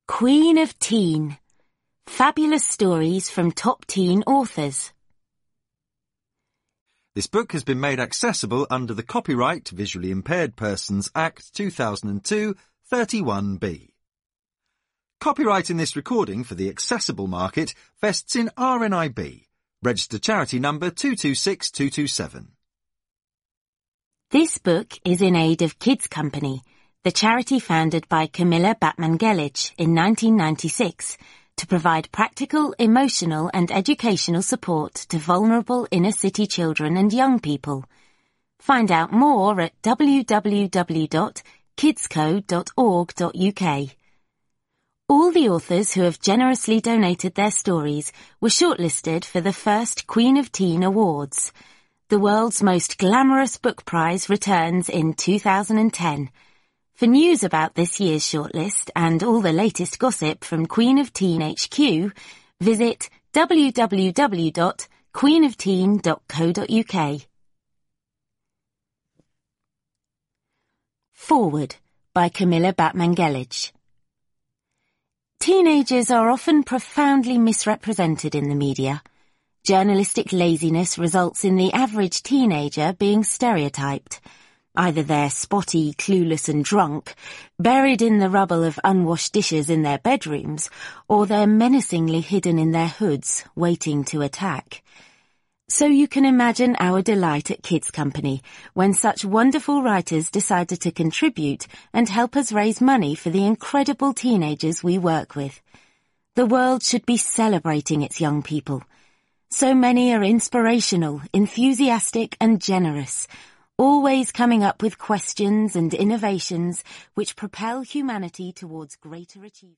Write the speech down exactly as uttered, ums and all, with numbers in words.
Queen of Teen. Fabulous stories from top teen authors. This book has been made accessible under the Copyright Visually Impaired Persons Act two thousand two, thirty-one B. Copyright in this recording for the accessible market vests in R N I B, registered charity number two two six two two seven. This book is in aid of Kids Company, the charity founded by Camilla Batmanghelidj in nineteen ninety-six to provide practical, emotional and educational support to vulnerable inner-city children and young people. Find out more at w w w dot kidsco dot org dot u k. All the authors who have generously donated their stories were shortlisted for the first Queen of Teen Awards. The world's most glamorous book prize returns in two thousand ten. For news about this year's shortlist and all the latest gossip from Queen of Teen H Q, visit w w w dot queen of teen dot co dot u k. Forward by Camilla Batmanghelidj. Teenagers are often profoundly misrepresented in the media. Journalistic laziness results in the average teenager being stereotyped. Either they're spotty, clueless and drunk, buried in the rubble of unwashed dishes in their bedrooms, or they're menacingly hidden in their hoods, waiting to attack. So you can imagine our delight at Kids Company when such wonderful writers decided to contribute and help us raise money for the incredible teenagers we work with. The world should be celebrating its young people. So many are inspirational, enthusiastic and generous, always coming up with questions and innovations which propel humanity towards greater achievement.